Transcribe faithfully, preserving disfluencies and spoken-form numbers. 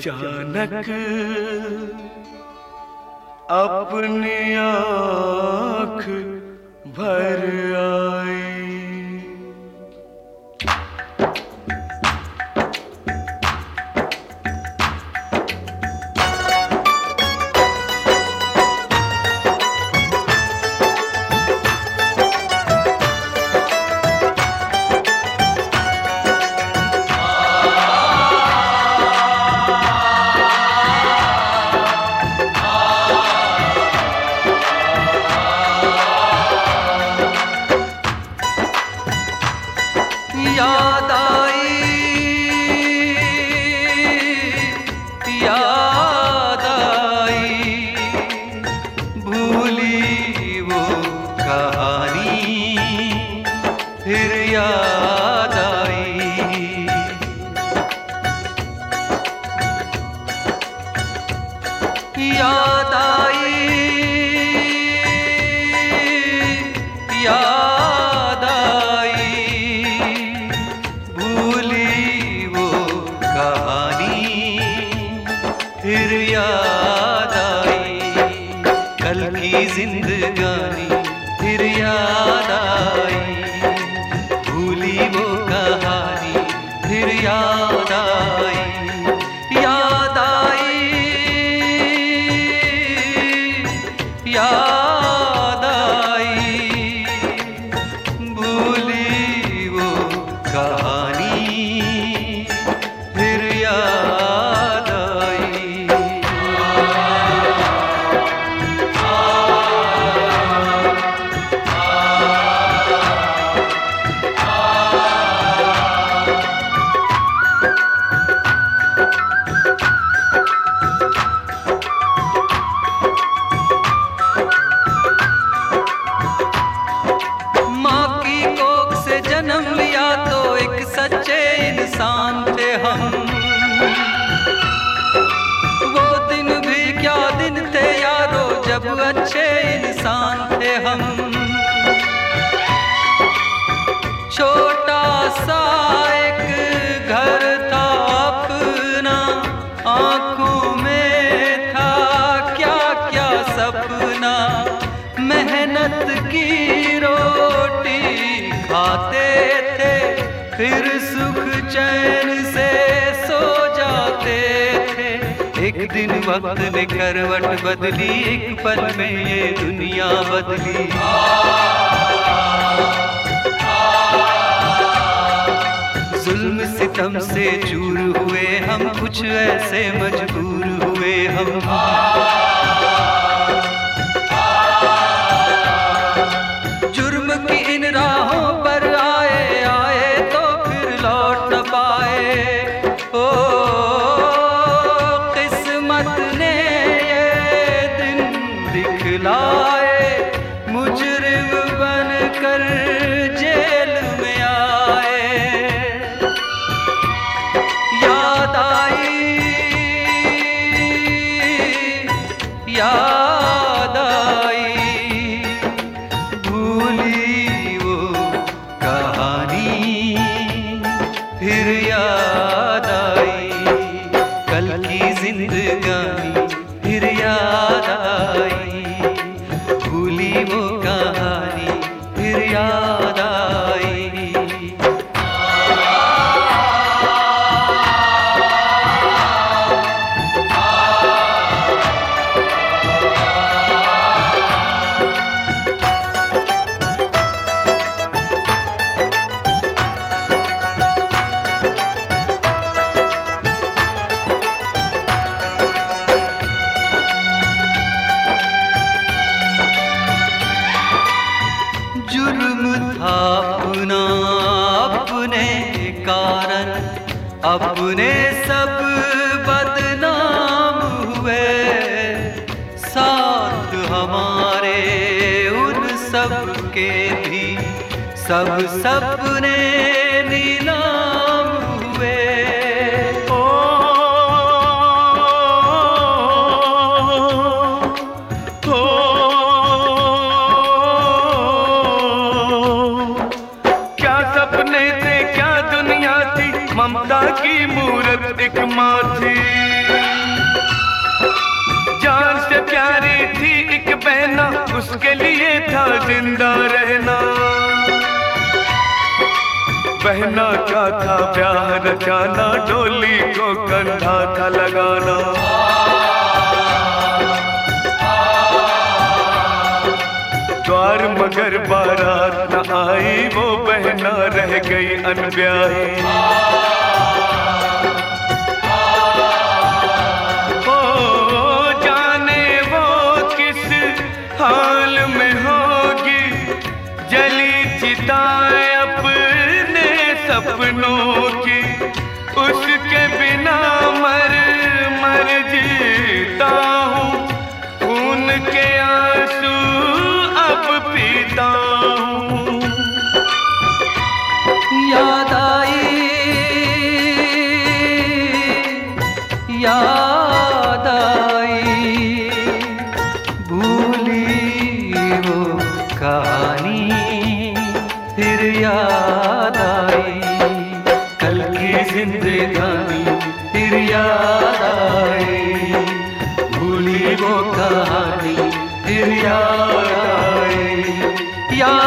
अचानक अपनी आँख भर आई। याद आई, याद आई, भूली वो कहानी फिर याद आई। याद आई, याद फिर याद आई। कल की जिंदगानी फिर याद आई, भूली वो कहानी फिर याद आई। याद आई, याद आई, भूली वो कहानी फिर याद आई। जन्म लिया तो एक सच्चे इंसान थे हम, वो दिन भी क्या दिन थे यारो जब अच्छे इंसान थे हम। छोटा सा एक घर था अपना, आंखों में था क्या क्या सपना। मेहनत की रोटी खाते थे फिर सुख चैन से सो जाते थे। एक दिन वक्त ने करवट बदली, एक पल में ये दुनिया बदली। जुल्म सितम से चूर हुए हम, कुछ ऐसे मजबूर हुए हम। जुर्म की इन राहों पर आए आए तो फिर लौट न पाए। ओ किस्मत ने ये दिन दिखलाए, मुजरिम बनकर जेल में आए। याद आई, याद आई, भूली वो कहानी फिर याद आई। कल की जिंदगानी फिर याद आई, भूली वो कहानी फिर याद आई। जुर्म था अपना, अपने कारण अपने सब बदनाम हुए। साथ हमारे उन सब के भी सब सपने नीलाम हुए। ओ सपने थे क्या दुनिया थी, ममता की मूरत एक माँ थी। कहना उसके लिए था जिंदा रहना। बहना का था ब्याह रचाना, डोली को कंधा था लगाना। द्वार मगर बारात न आई, वो बहना रह गई अनब्याही। हो जाने वो किस हाल में होगी, जली चिताएं अपने सपनों की। उसके बिना मर मर जीता हूँ, खून के आंसू अब पीता हूँ। याद आई याद आई भूली वो कहानी, फिर याद आई कल की जिंदगानी, फिर याद आई भूली वो कहानी, फिर याद आई। याद